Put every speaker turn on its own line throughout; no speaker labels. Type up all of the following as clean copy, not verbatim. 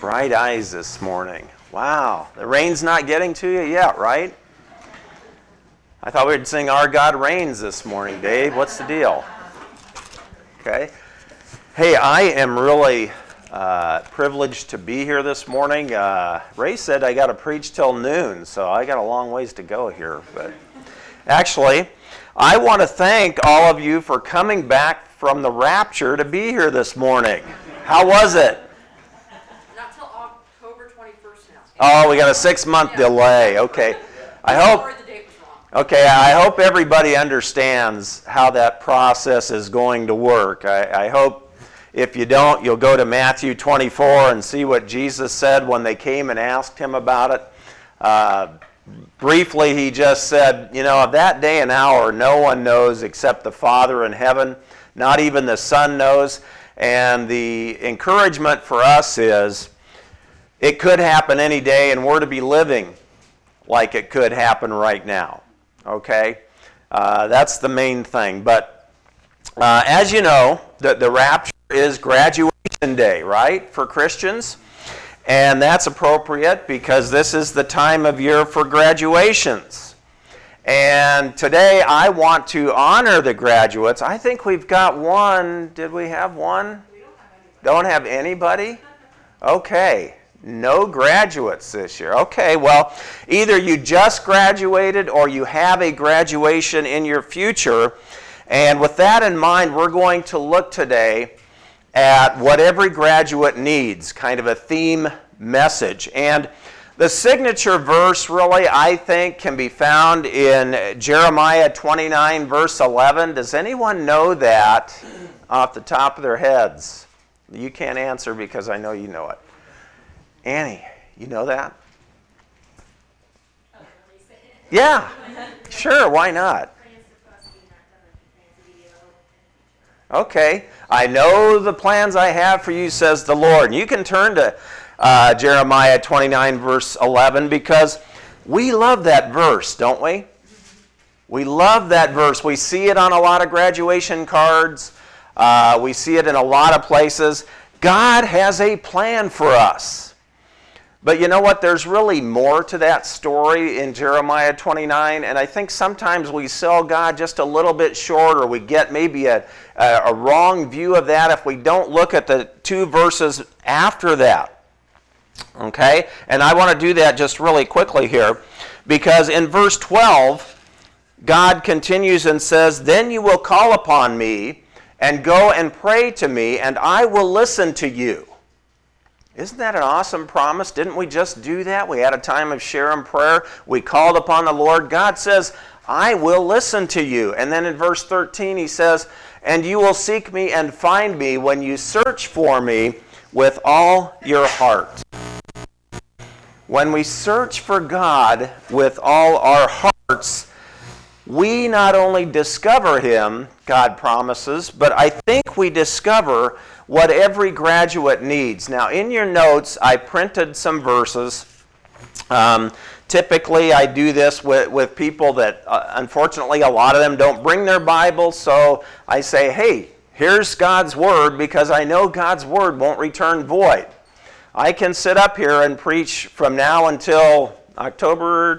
Bright eyes this morning. Wow. The rain's not getting to you yet, right? I thought we'd sing Our God Reigns this morning, Dave. What's the deal? Okay. Hey, I am really privileged to be here this morning. Ray said I got to preach till noon, so I got a long ways to go here. But actually, I want to thank all of you for coming back from the rapture to be here this morning. How was it?
Not till October 21st now.
Oh, we got a 6-month delay. Okay. I hope everybody understands how that process is going to work. I hope if you don't, you'll go to Matthew 24 and see what Jesus said when they came and asked him about it. Briefly, he just said, of that day and hour, no one knows except the Father in heaven. Not even the Son knows. And the encouragement for us is it could happen any day, and we're to be living like it could happen right now. Okay? That's the main thing. But as you know, the rapture is graduation day, right, for Christians? And that's appropriate because this is the time of year for graduations. And today I want to honor the graduates. I think we've got one. Did we have one? We don't have anybody? Okay. No graduates this year. Okay, well, either you just graduated or you have a graduation in your future. And with that in mind, we're going to look today at what every graduate needs, kind of a theme message. And the signature verse, really, I think, can be found in Jeremiah 29, verse 11. Does anyone know that off the top of their heads? You can't answer because I know you know it. Annie, you know that? Yeah, sure, why not? Okay, I know the plans I have for you, says the Lord. And you can turn to Jeremiah 29, verse 11, because we love that verse, don't we? We love that verse. We see it on a lot of graduation cards. We see it in a lot of places. God has a plan for us. But you know what? There's really more to that story in Jeremiah 29, and I think sometimes we sell God just a little bit short, or we get maybe a wrong view of that if we don't look at the 2 verses after that. Okay? And I want to do that just really quickly here, because in verse 12, God continues and says, "Then you will call upon me and go and pray to me, and I will listen to you." Isn't that an awesome promise? Didn't we just do that? We had a time of share and prayer. We called upon the Lord. God says, "I will listen to you." And then in verse 13 he says, "And you will seek me and find me when you search for me with all your heart." When we search for God with all our hearts, we not only discover Him, God promises, but I think we discover what every graduate needs. Now, in your notes, I printed some verses. Typically, I do this with people that, unfortunately, a lot of them don't bring their Bibles, so I say, hey, here's God's Word, because I know God's Word won't return void. I can sit up here and preach from now until October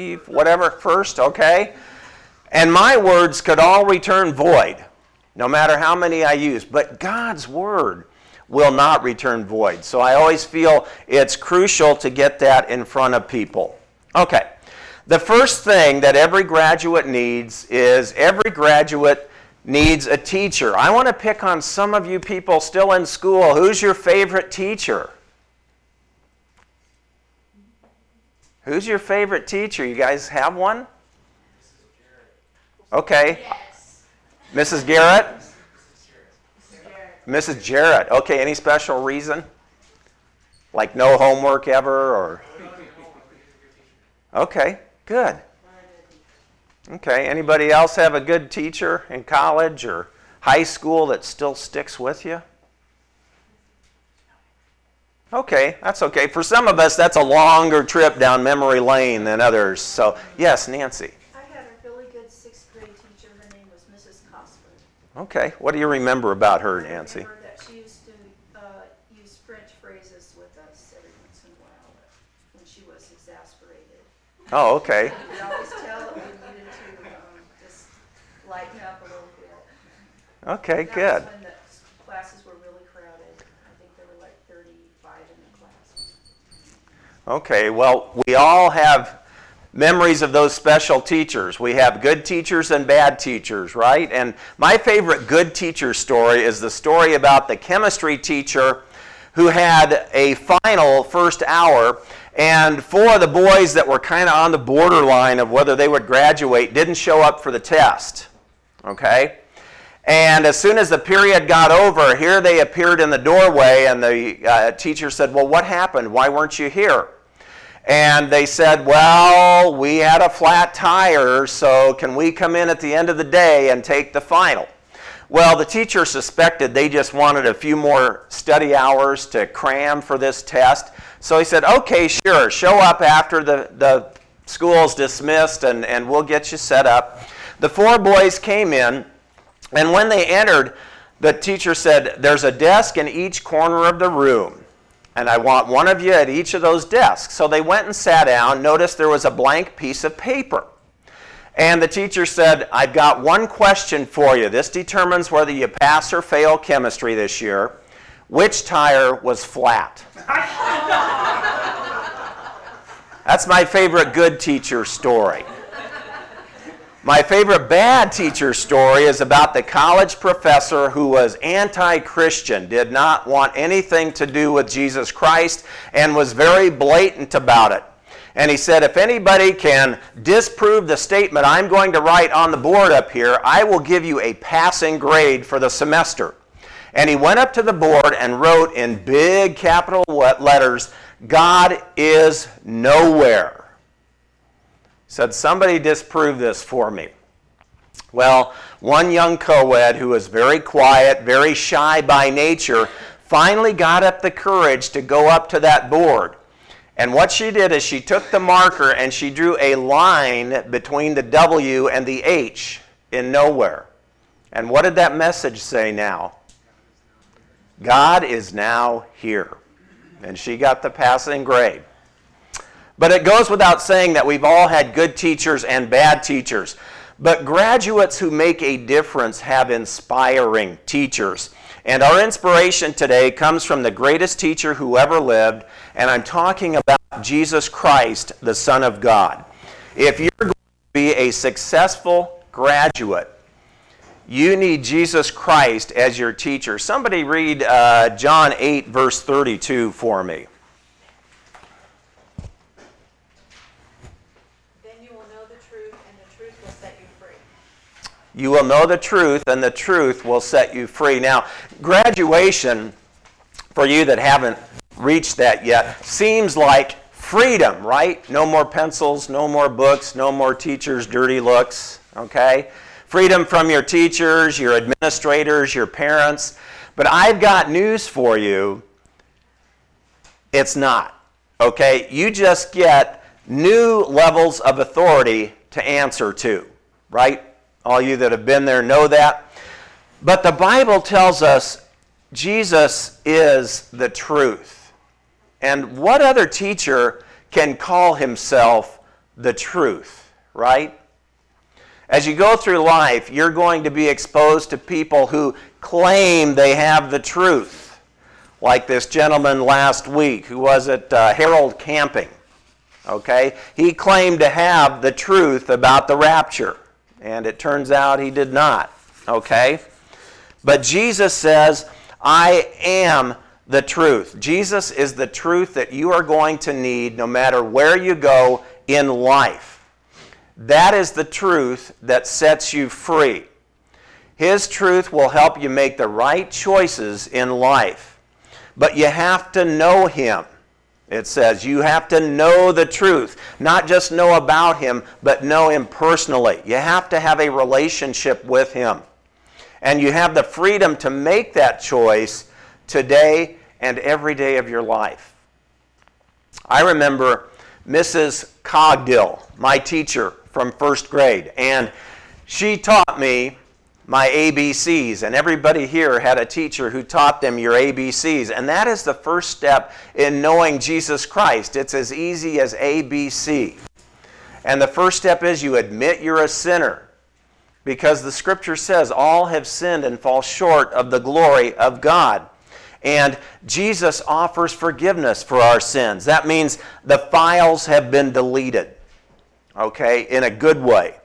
1st, okay? And my words could all return void, no matter how many I use. But God's Word will not return void. So I always feel it's crucial to get that in front of people. Okay. The first thing that every graduate needs is every graduate needs a teacher. I want to pick on some of you people still in school. Who's your favorite teacher? Who's your favorite teacher? You guys have one? Okay.
Yes.
Mrs. Garrett? Mrs. Jarrett. Okay, any special reason? Like no homework ever, or? Okay, good. Okay, anybody else have a good teacher in college or high school that still sticks with you? Okay, that's okay. For some of us, that's a longer trip down memory lane than others. So, yes, Nancy. Okay. What do you remember about her, Nancy?
I remember that she used to use French phrases with us. advice every once in a while when she was exasperated.
Oh, okay.
You could always tell that we needed to just lighten up a little bit.
Okay,
That
good.
was when the classes were really crowded. I think there were like 35 in the class.
Okay, well, we all have memories of those special teachers. We have good teachers and bad teachers, right? And my favorite good teacher story is the story about the chemistry teacher who had a final first hour, and 4 of the boys that were kind of on the borderline of whether they would graduate didn't show up for the test, okay? And as soon as the period got over, here they appeared in the doorway, and the teacher said, well, what happened? Why weren't you here? And they said, well, we had a flat tire, so can we come in at the end of the day and take the final? Well, the teacher suspected they just wanted a few more study hours to cram for this test. So he said, okay, sure, show up after the school's dismissed and we'll get you set up. The 4 boys came in, and when they entered, the teacher said, there's a desk in each corner of the room, and I want one of you at each of those desks. So they went and sat down, noticed there was a blank piece of paper. And the teacher said, I've got one question for you. This determines whether you pass or fail chemistry this year. Which tire was flat? That's my favorite good teacher story. My favorite bad teacher story is about the college professor who was anti-Christian, did not want anything to do with Jesus Christ, and was very blatant about it. And he said, if anybody can disprove the statement I'm going to write on the board up here, I will give you a passing grade for the semester. And he went up to the board and wrote in big capital letters, God is nowhere. He said, somebody disprove this for me. Well, one young co-ed who was very quiet, very shy by nature, finally got up the courage to go up to that board. And what she did is she took the marker and she drew a line between the W and the H in nowhere. And what did that message say now? God is now here. And she got the passing grade. But it goes without saying that we've all had good teachers and bad teachers. But graduates who make a difference have inspiring teachers. And our inspiration today comes from the greatest teacher who ever lived, and I'm talking about Jesus Christ, the Son of God. If you're going to be a successful graduate, you need Jesus Christ as your teacher. Somebody read John 8, verse 32 for me. You will know the truth, and the truth will set you free. Now, graduation, for you that haven't reached that yet, seems like freedom, right? No more pencils, no more books, no more teachers' dirty looks, okay? Freedom from your teachers, your administrators, your parents. But I've got news for you. It's not, okay? You just get new levels of authority to answer to, right? All you that have been there know that. But the Bible tells us Jesus is the truth. And what other teacher can call himself the truth, right? As you go through life, you're going to be exposed to people who claim they have the truth. Like this gentleman last week who was at Harold Camping. Okay? He claimed to have the truth about the rapture. And it turns out he did not, okay? But Jesus says, I am the truth. Jesus is the truth that you are going to need no matter where you go in life. That is the truth that sets you free. His truth will help you make the right choices in life. But you have to know him. It says you have to know the truth. Not just know about him, but know him personally. You have to have a relationship with him. And you have the freedom to make that choice today and every day of your life. I remember Mrs. Cogdill, my teacher from first grade, and she taught me my ABCs, and everybody here had a teacher who taught them your ABCs, and that is the first step in knowing Jesus Christ. It's as easy as ABC. And the first step is you admit you're a sinner, because the Scripture says all have sinned and fall short of the glory of God. And Jesus offers forgiveness for our sins. That means the files have been deleted, okay, in a good way.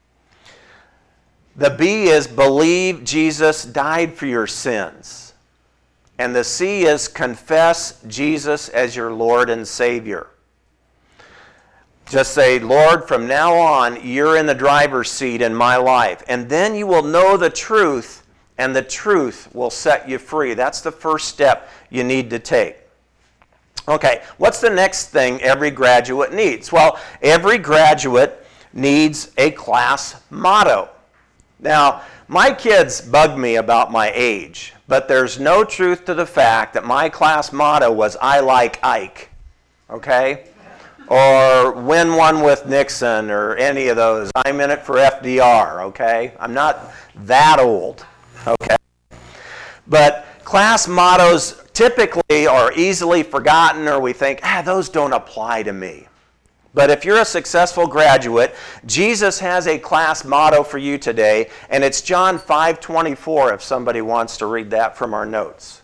The B is believe Jesus died for your sins. And the C is confess Jesus as your Lord and Savior. Just say, Lord, from now on, you're in the driver's seat in my life. And then you will know the truth, and the truth will set you free. That's the first step you need to take. Okay, what's the next thing every graduate needs? Well, every graduate needs a class motto. Now, my kids bug me about my age, but there's no truth to the fact that my class motto was, I like Ike, okay? Or win one with Nixon, or any of those. I'm in it for FDR, okay? I'm not that old, okay? But class mottos typically are easily forgotten, or we think, those don't apply to me. But if you're a successful graduate, Jesus has a class motto for you today, and it's John 5:24, if somebody wants to read that from our notes.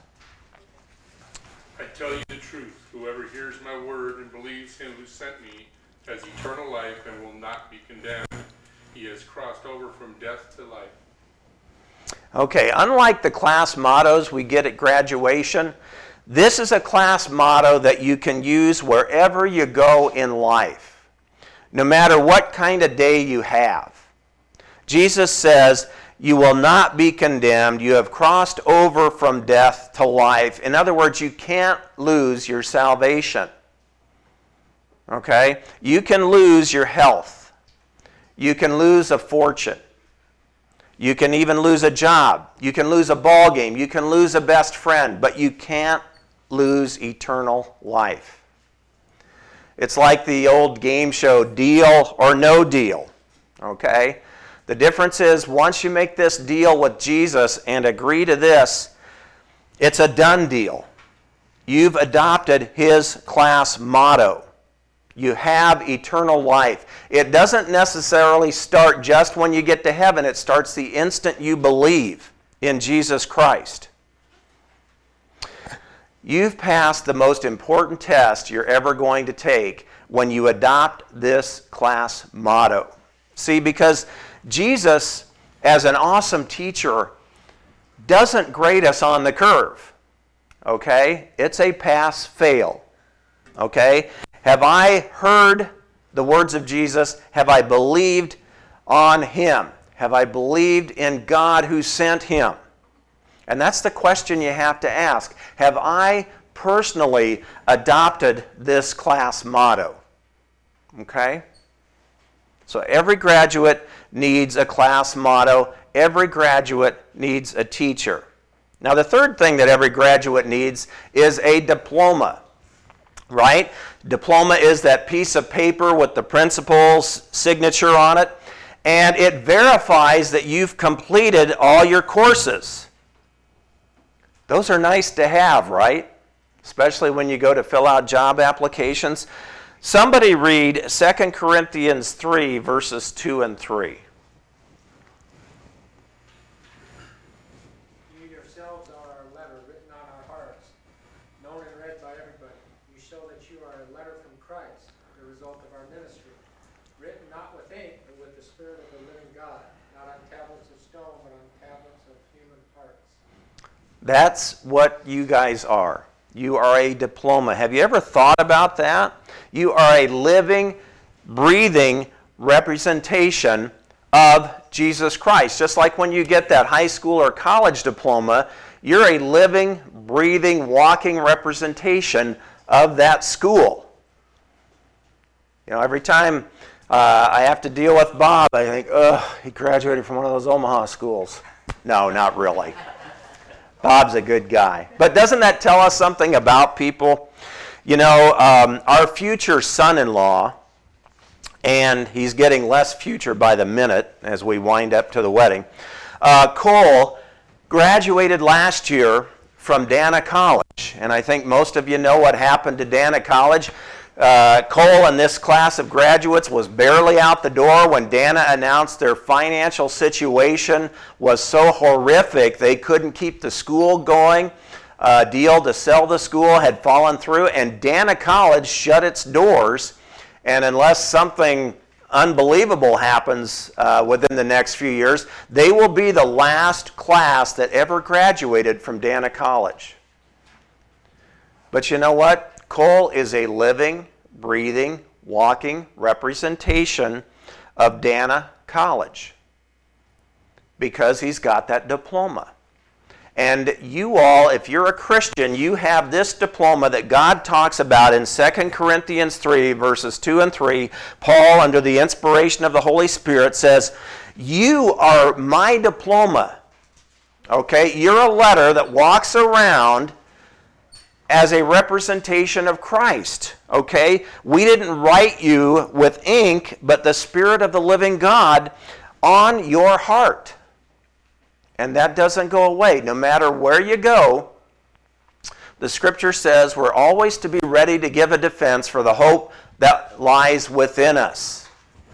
I tell you the truth, whoever hears my word and believes him who sent me has eternal life and will not be condemned. He has crossed over from death to life.
Okay, unlike the class mottos we get at graduation, this is a class motto that you can use wherever you go in life, no matter what kind of day you have. Jesus says, you will not be condemned. You have crossed over from death to life. In other words, you can't lose your salvation. Okay? You can lose your health. You can lose a fortune. You can even lose a job. You can lose a ball game. You can lose a best friend. But you can't lose eternal life. It's like the old game show, Deal or No Deal. Okay? The difference is, once you make this deal with Jesus and agree to this, it's a done deal. You've adopted his class motto. You have eternal life. It doesn't necessarily start just when you get to heaven. It starts the instant you believe in Jesus Christ. You've passed the most important test you're ever going to take when you adopt this class motto. See, because Jesus, as an awesome teacher, doesn't grade us on the curve. Okay? It's a pass-fail. Okay? Have I heard the words of Jesus? Have I believed on him? Have I believed in God who sent him? And that's the question you have to ask. Have I personally adopted this class motto? Okay? So every graduate needs a class motto. Every graduate needs a teacher. Now the third thing that every graduate needs is a diploma. Right? Diploma is that piece of paper with the principal's signature on it, and it verifies that you've completed all your courses. Those are nice to have, right? Especially when you go to fill out job applications. Somebody read 2 Corinthians 3, verses 2 and 3.
You yourselves are a letter written on our hearts, known and read by everybody. You show that you are a letter from Christ, the result of our ministry, written not with ink, but with the Spirit of the living God, not on tablets of stone, but on tablets of human hearts.
That's what you guys are. You are a diploma. Have you ever thought about that? You are a living, breathing representation of Jesus Christ. Just like when you get that high school or college diploma, you're a living, breathing, walking representation of that school. You know, every time I have to deal with Bob, I think, he graduated from one of those Omaha schools. No, not really. Bob's a good guy. But doesn't that tell us something about people? You know, our future son-in-law, and he's getting less future by the minute as we wind up to the wedding, Cole graduated last year from Dana College, and I think most of you know what happened to Dana College. Cole and this class of graduates was barely out the door when Dana announced their financial situation was so horrific they couldn't keep the school going. A deal to sell the school had fallen through, and Dana College shut its doors, and unless something unbelievable happens within the next few years, they will be the last class that ever graduated from Dana College. But you know what? Cole is a living, breathing, walking representation of Dana College because he's got that diploma. And you all, if you're a Christian, you have this diploma that God talks about in 2 Corinthians 3, verses 2 and 3. Paul, under the inspiration of the Holy Spirit, says, you are my diploma. Okay? You're a letter that walks around as a representation of Christ. Okay? We didn't write you with ink, but the Spirit of the living God on your heart. And that doesn't go away. No matter where you go, the Scripture says we're always to be ready to give a defense for the hope that lies within us.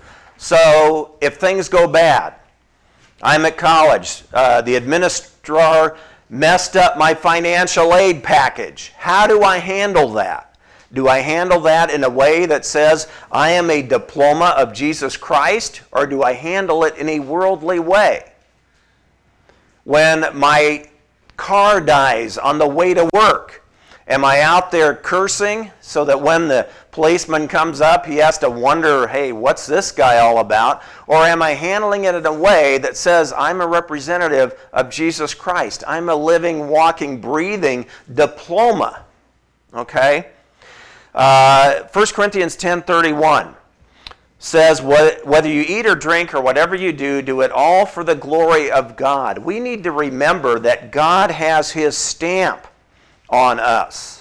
So if things go bad, I'm at college, the administrator messed up my financial aid package. How do I handle that? Do I handle that in a way that says I am a diploma of Jesus Christ, or do I handle it in a worldly way? When my car dies on the way to work, am I out there cursing so that when the policeman comes up, he has to wonder, hey, what's this guy all about? Or am I handling it in a way that says I'm a representative of Jesus Christ? I'm a living, walking, breathing diploma. Okay? 1 Corinthians 10:31. Says, whether you eat or drink or whatever you do, do it all for the glory of God. We need to remember that God has His stamp on us.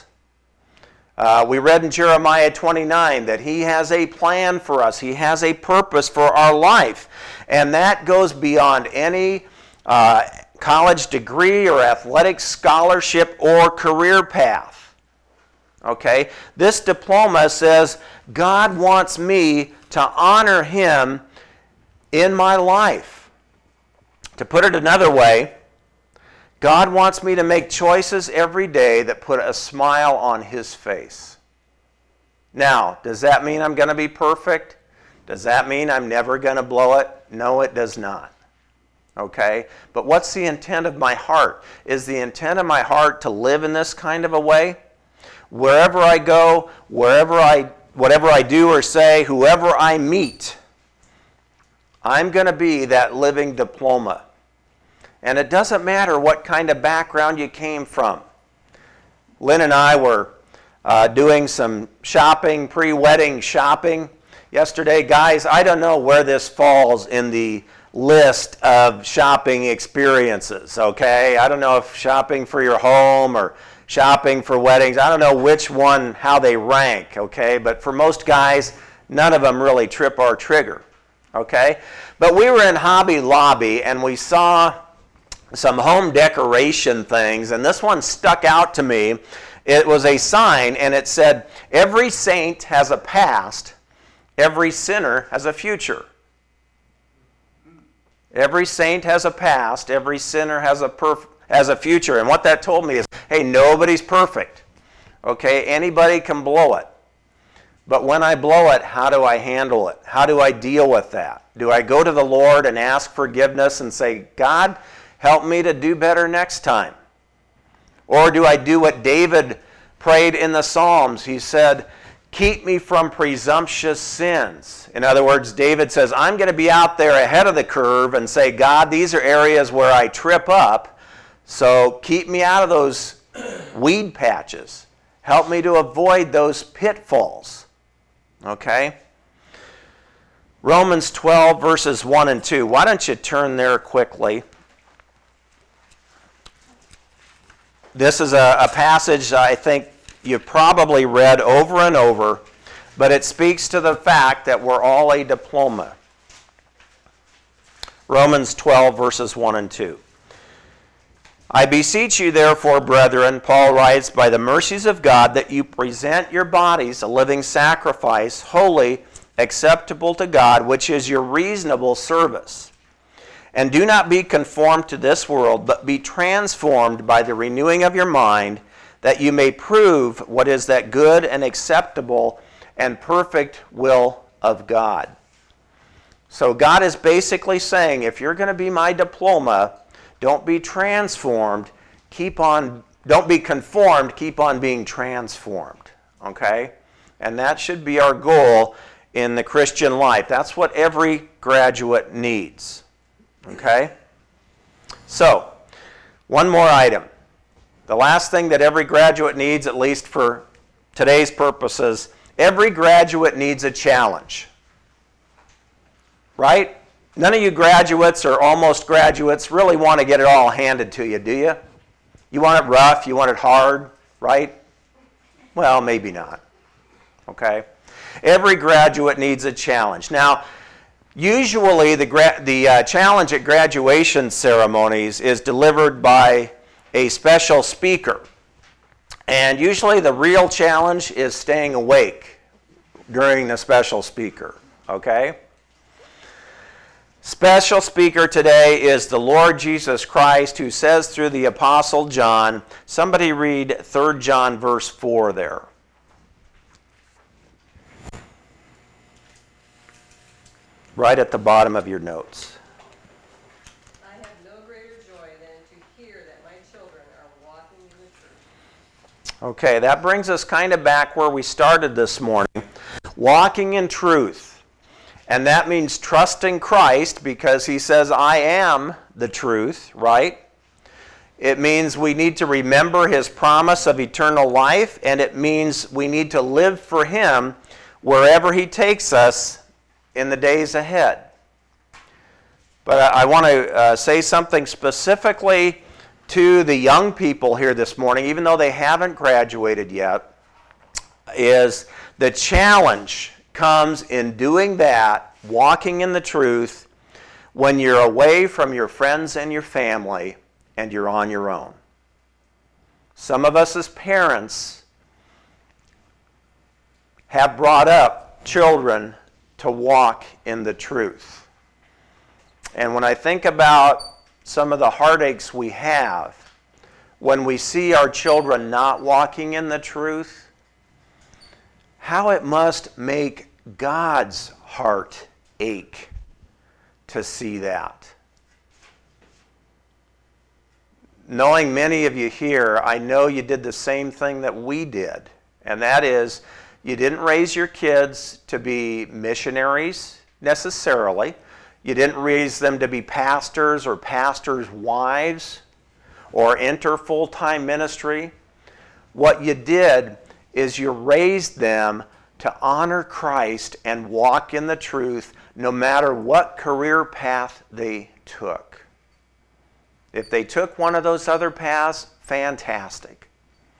We read in Jeremiah 29 that He has a plan for us. He has a purpose for our life. And that goes beyond any college degree or athletic scholarship or career path. Okay? This diploma says, God wants me to honor Him in my life. To put it another way, God wants me to make choices every day that put a smile on His face. Now, does that mean I'm going to be perfect? Does that mean I'm never going to blow it? No, it does not. Okay? But what's the intent of my heart? Is the intent of my heart to live in this kind of a way? Wherever I go, whatever I do or say, whoever I meet, I'm going to be that living diploma. And it doesn't matter what kind of background you came from. Lynn and I were doing some shopping, pre-wedding shopping yesterday. Guys, I don't know where this falls in the list of shopping experiences, okay? I don't know if shopping for your home or shopping for weddings, I don't know which one, how they rank, okay? But for most guys, none of them really trip our trigger, okay? But we were in Hobby Lobby and we saw some home decoration things, and this one stuck out to me. It was a sign and it said, every saint has a past, every sinner has a future. Every saint has a past, every sinner has a future. And what that told me is, hey, nobody's perfect. Okay, anybody can blow it. But when I blow it, how do I handle it? How do I deal with that? Do I go to the Lord and ask forgiveness and say, God, help me to do better next time? Or do I do what David prayed in the Psalms? He said, keep me from presumptuous sins. In other words, David says, I'm going to be out there ahead of the curve and say, God, these are areas where I trip up, so keep me out of those weed patches. Help me to avoid those pitfalls. Okay? Romans 12, verses 1 and 2. Why don't you turn there quickly? This is a passage I think you've probably read over and over, but it speaks to the fact that we're all a diploma. Romans 12, verses 1 and 2. I beseech you, therefore, brethren, Paul writes, by the mercies of God, that you present your bodies a living sacrifice, holy, acceptable to God, which is your reasonable service. And do not be conformed to this world, but be transformed by the renewing of your mind, that you may prove what is that good and acceptable and perfect will of God. So God is basically saying, if you're going to be my diploma, don't be transformed, don't be conformed, keep on being transformed. Okay? And that should be our goal in the Christian life. That's what every graduate needs. Okay? So, one more item. The last thing that every graduate needs, at least for today's purposes, every graduate needs a challenge. Right? None of you graduates or almost graduates really want to get it all handed to you, do you? You want it rough, you want it hard, right? Well, maybe not. Okay? Every graduate needs a challenge. Now, usually the challenge at graduation ceremonies is delivered by a special speaker. And usually the real challenge is staying awake during the special speaker. Okay? Special speaker today is the Lord Jesus Christ, who says through the Apostle John, somebody read 3 John verse 4 there. Right at the bottom of your notes.
I have no greater joy than to hear that my children are walking in the truth.
Okay, that brings us kind of back where we started this morning. Walking in truth. And that means trusting Christ because he says, I am the truth, right? It means we need to remember his promise of eternal life, and it means we need to live for him wherever he takes us in the days ahead. But I want to say something specifically to the young people here this morning, even though they haven't graduated yet, is the challenge comes in doing that, walking in the truth, when you're away from your friends and your family and you're on your own. Some of us as parents have brought up children to walk in the truth. And when I think about some of the heartaches we have when we see our children not walking in the truth, how it must make God's heart ache to see that. Knowing many of you here, I know you did the same thing that we did, and that is you didn't raise your kids to be missionaries necessarily. You didn't raise them to be pastors or pastors' wives or enter full-time ministry. What you did is you raised them to honor Christ and walk in the truth no matter what career path they took. If they took one of those other paths, fantastic.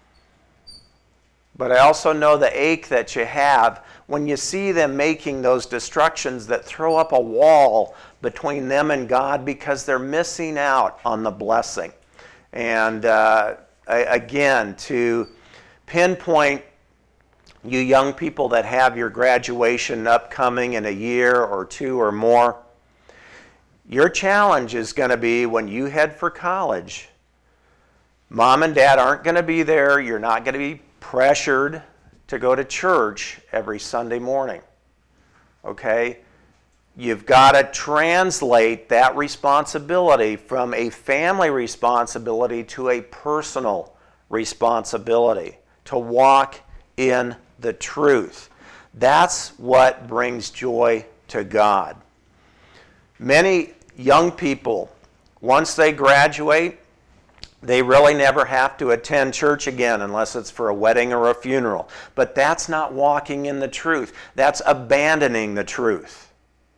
But I also know the ache that you have when you see them making those destructions that throw up a wall between them and God because they're missing out on the blessing. And again, to pinpoint you young people that have your graduation upcoming in a year or two or more, your challenge is going to be when you head for college. Mom and dad aren't going to be there. You're not going to be pressured to go to church every Sunday morning. Okay? You've got to translate that responsibility from a family responsibility to a personal responsibility to walk in the truth. That's what brings joy to God. Many young people, once they graduate, they really never have to attend church again unless it's for a wedding or a funeral. But that's not walking in the truth. That's abandoning the truth.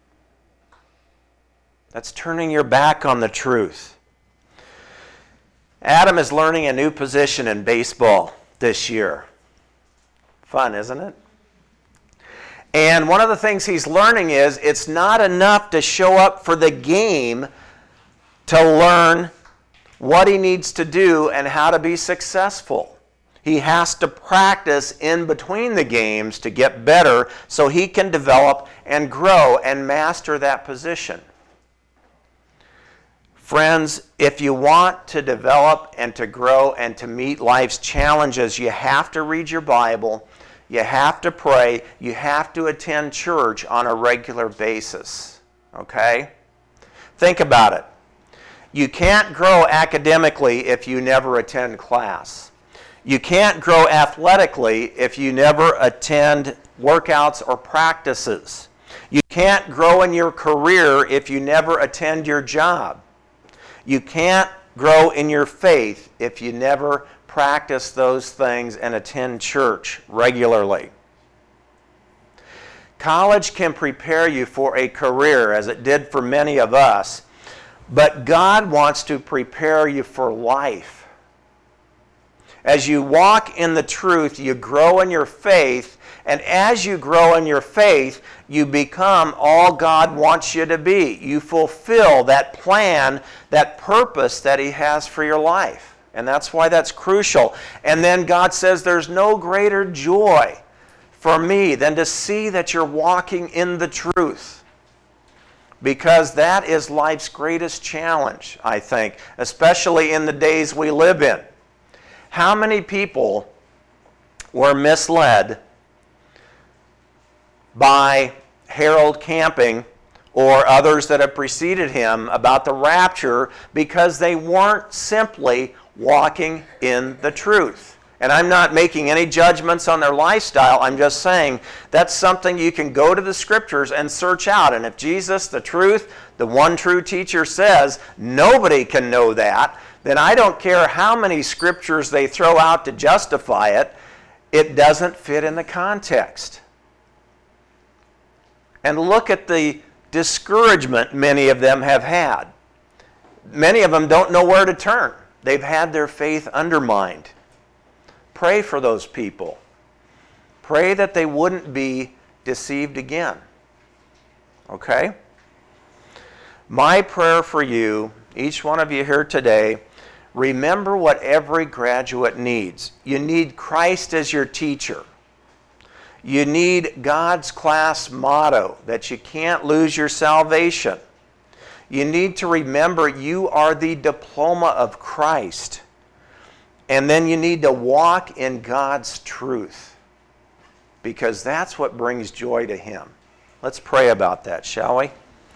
That's turning your back on the truth. Adam is learning a new position in baseball this year. Fun, isn't it? And one of the things he's learning is it's not enough to show up for the game to learn what he needs to do and how to be successful. He has to practice in between the games to get better so he can develop and grow and master that position. Friends, if you want to develop and to grow and to meet life's challenges, you have to read your Bible, you have to pray, you have to attend church on a regular basis. Okay? Think about it. You can't grow academically if you never attend class. You can't grow athletically if you never attend workouts or practices. You can't grow in your career if you never attend your job. You can't grow in your faith if you never practice those things and attend church regularly. College can prepare you for a career, as it did for many of us, but God wants to prepare you for life. As you walk in the truth, you grow in your faith, and as you grow in your faith, you become all God wants you to be. You fulfill that plan, that purpose that He has for your life. And that's why that's crucial. And then God says there's no greater joy for me than to see that you're walking in the truth. Because that is life's greatest challenge, I think, especially in the days we live in. How many people were misled by Harold Camping or others that have preceded him about the rapture because they weren't simply walking in the truth? And I'm not making any judgments on their lifestyle. I'm just saying that's something you can go to the Scriptures and search out. And if Jesus, the truth, the one true teacher, says nobody can know that, then I don't care how many Scriptures they throw out to justify it. It doesn't fit in the context. And look at the discouragement many of them have had. Many of them don't know where to turn. They've had their faith undermined. Pray for those people. Pray that they wouldn't be deceived again. Okay? My prayer for you, each one of you here today, remember what every graduate needs. You need Christ as your teacher. You need God's class motto that you can't lose your salvation. You need to remember you are the diploma of Christ. And then you need to walk in God's truth, because that's what brings joy to Him. Let's pray about that, shall we?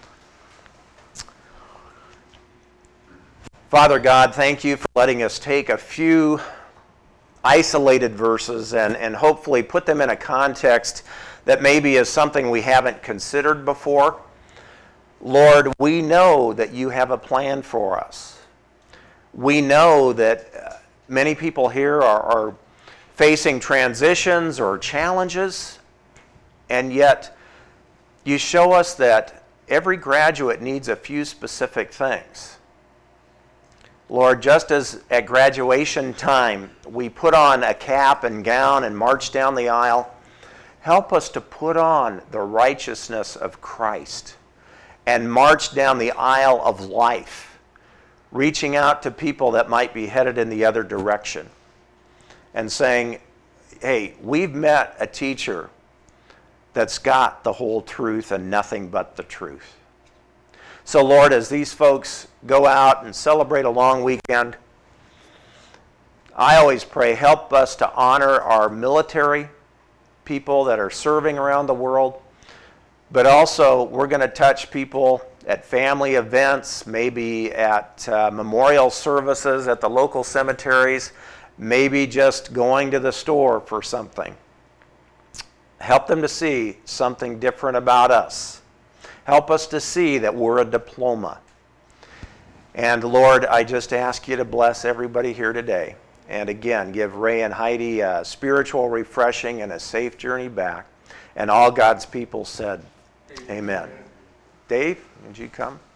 Father God, thank you for letting us take a few isolated verses and hopefully put them in a context that maybe is something we haven't considered before. Lord, we know that you have a plan for us. We know that many people here are facing transitions or challenges, and yet you show us that every graduate needs a few specific things. Lord, just as at graduation time we put on a cap and gown and march down the aisle, help us to put on the righteousness of Christ and march down the aisle of life, reaching out to people that might be headed in the other direction and saying, hey, we've met a teacher that's got the whole truth and nothing but the truth. So Lord, as these folks go out and celebrate a long weekend, I always pray, help us to honor our military people that are serving around the world, but also we're going to touch people at family events, maybe at memorial services at the local cemeteries, maybe just going to the store for something. Help them to see something different about us. Help us to see that we're a diploma. And Lord, I just ask you to bless everybody here today. And again, give Ray and Heidi a spiritual refreshing and a safe journey back. And all God's people said, Amen. Dave, would you come?